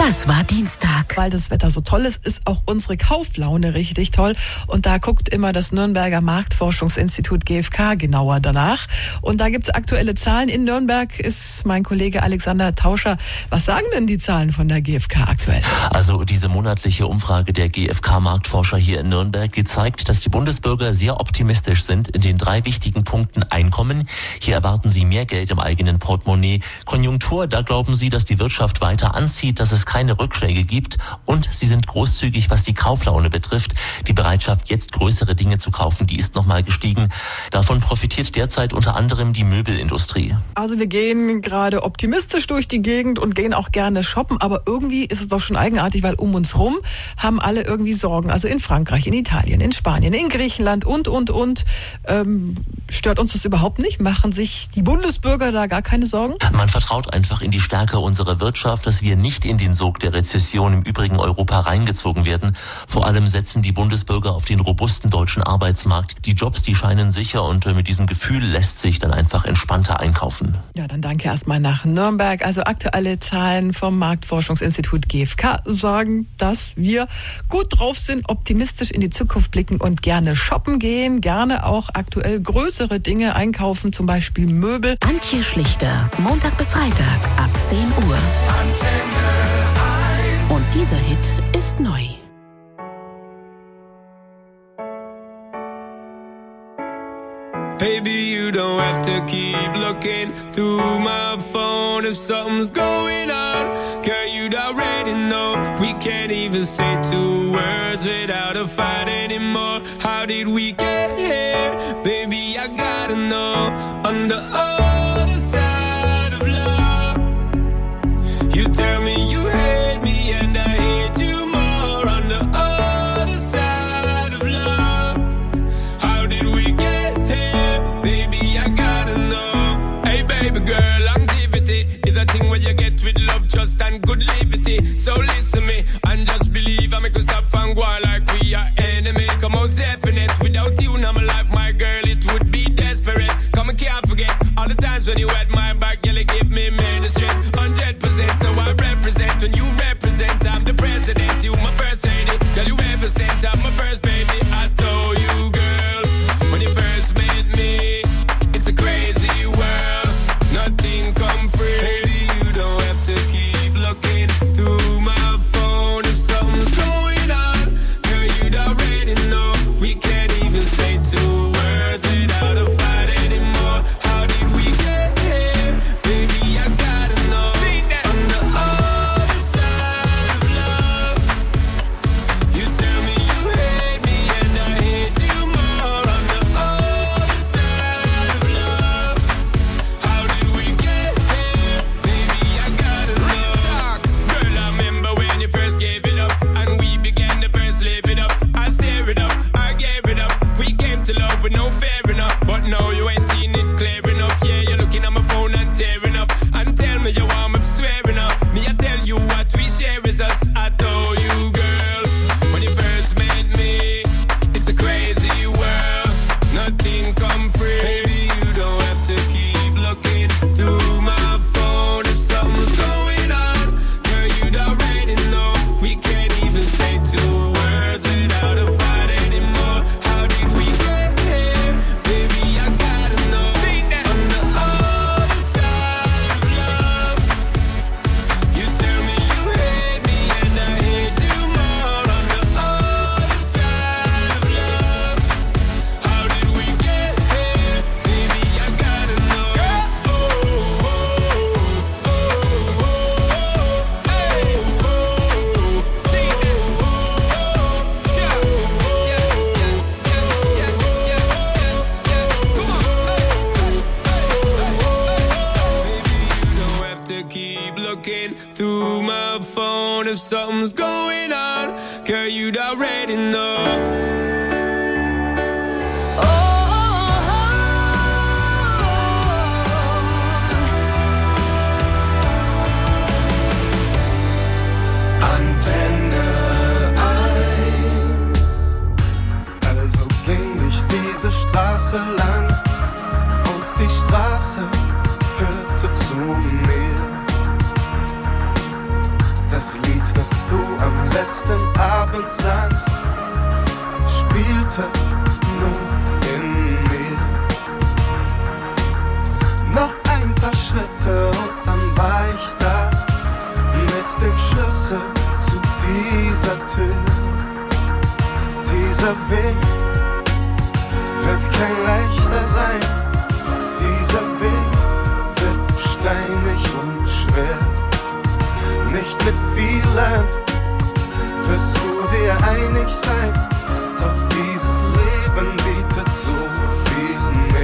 Das war Dienstag. Weil das Wetter so toll ist auch unsere Kauflaune richtig toll. Und da guckt immer das Nürnberger Marktforschungsinstitut GfK genauer danach. Und da gibt es aktuelle Zahlen. In Nürnberg ist mein Kollege Alexander Tauscher. Was sagen denn die Zahlen von der GfK aktuell? Also diese monatliche Umfrage der GfK-Marktforscher hier in Nürnberg, die zeigt, dass die Bundesbürger sehr optimistisch sind in den 3 wichtigen Punkten Einkommen. Hier erwarten sie mehr Geld im eigenen Portemonnaie. Konjunktur, da glauben sie, dass die Wirtschaft weiter anzieht, dass es keine Rückschläge gibt, und sie sind großzügig, was die Kauflaune betrifft. Die Bereitschaft, jetzt größere Dinge zu kaufen, die ist nochmal gestiegen. Davon profitiert derzeit unter anderem die Möbelindustrie. Also wir gehen gerade optimistisch durch die Gegend und gehen auch gerne shoppen, aber irgendwie ist es doch schon eigenartig, weil um uns rum haben alle irgendwie Sorgen. Also in Frankreich, in Italien, in Spanien, in Griechenland und. Stört uns das überhaupt nicht? Machen sich die Bundesbürger da gar keine Sorgen? Man vertraut einfach in die Stärke unserer Wirtschaft, dass wir nicht in den Sog der Rezession im übrigen Europa reingezogen werden. Vor allem setzen die Bundesbürger auf den robusten deutschen Arbeitsmarkt. Die Jobs, die scheinen sicher, und mit diesem Gefühl lässt sich dann einfach entspannter einkaufen. Ja, dann danke erstmal nach Nürnberg. Also aktuelle Zahlen vom Marktforschungsinstitut GfK sagen, dass wir gut drauf sind, optimistisch in die Zukunft blicken und gerne shoppen gehen, gerne auch aktuell größere Dinge einkaufen, zum Beispiel Möbel. Antje Schlichter, Montag bis Freitag ab 10 Uhr. Und dieser Hit ist neu. Baby, you don't have to keep looking through my phone if something's going on. Girl, you'd already know. We can't even say 2 words without a fight anymore. How did we get here? Baby, I gotta know. On the other side of love, you tell me you hate me and I hate you more. On the other side of love, how did we get here? Baby, I gotta know. Hey baby girl, longevity is a thing where you get with love, trust and good livity. So listen me and just believe I make you stop and go like we are enemy. Come on, definite, without you now my life, my girl, it would be desperate. Come and can't forget all the times when you had my back, girl, you give me many strength, 100%. So I represent when you represent. I'm the president, you my first lady. Girl, you represent, I'm my first baby. I told you, girl, when you first met me, it's a crazy world, nothing come free. Baby, you don't have to keep looking through my phone if something's going on. Girl, you'd already know. We can't even say 2 words without a fight anymore. How did we get here? Baby, I gotta know. On the other side of love, you tell me you hate me and I hate you more. On the other side of love, how did we get here? Baby, I gotta know. Girl, I remember when you first gave it up and we began to first live it up. I tear it up, I gave it up. We came to love with no fair enough, but now you ain't seen it clear enough. Yeah, you're looking at my phone and tearing up and tell me you want me swearing up. Me, I tell you what we share is us. I told you, girl, when you first met me, it's a crazy world, nothing come free. Baby, you don't have to keep looking through my phone if something's going on. Girl, you'd already know. We can't even say 2 words without a fight anymore. How did we get here? Baby, I gotta know. On the other side of love, you tell me you hate me and I hate you more. On the other side of love, how did we get here? Baby, I gotta know. Don't have to keep looking through my phone if something's going on. Girl, you'd already know. Antenne 1. Also ging ich diese Straße lang und die Straße führte zu mir. Das Lied Lebensangst spielte nur in mir. Noch ein paar Schritte und dann war ich da mit dem Schlüssel zu dieser Tür. Dieser Weg wird kein leichter sein. Dieser Weg wird steinig und schwer. Nicht mit vielen wirst du dir einig sein. Doch dieses Leben bietet so viel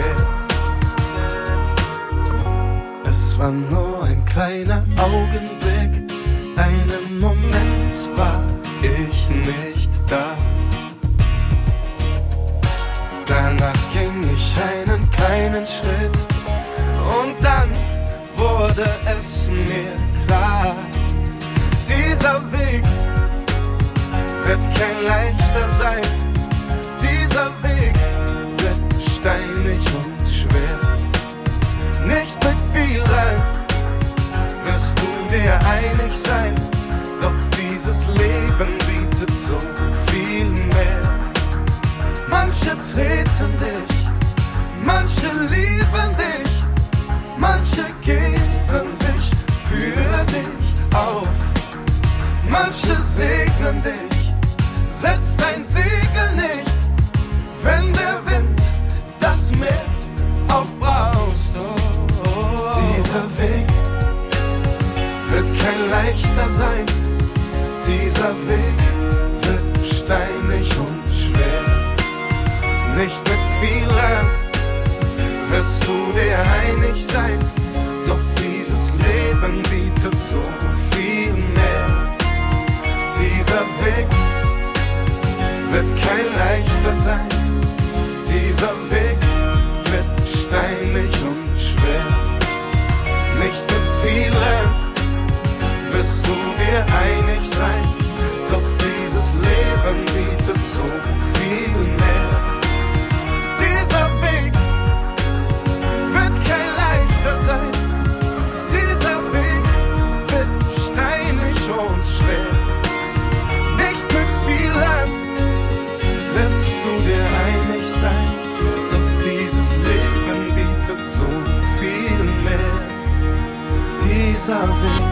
mehr. Es war nur ein kleiner Augenblick. Einen Moment war ich nicht da. Danach ging ich einen kleinen Schritt und dann wurde es mir klar. Dieser Weg wird kein leichter sein. Dieser Weg wird steinig und schwer. Nicht mit vielen wirst du dir einig sein. Doch dieses Leben bietet so viel mehr. Manche treten dich, manche lieben dich, manche geben sich für dich auf. Manche segnen dich, setz dein Segel nicht, wenn der Wind das Meer aufbraust. Dieser Weg wird kein leichter sein. Dieser Weg wird steinig und schwer. Nicht mit vielen wirst du dir einig sein. Doch dieses Leben bietet so viel mehr. Dieser Weg wird kein leichter sein. Dieser Weg wird steinig und schwer. Nicht mit vielen wirst du dir einig sein. Doch dieses Leben bietet so viel mehr. Dieser Weg wird kein leichter sein. Dieser Weg wird steinig und schwer. Nicht mit vielen wirst du dir einig sein. Doch dieses Leben bietet so viel mehr. Dieser Weg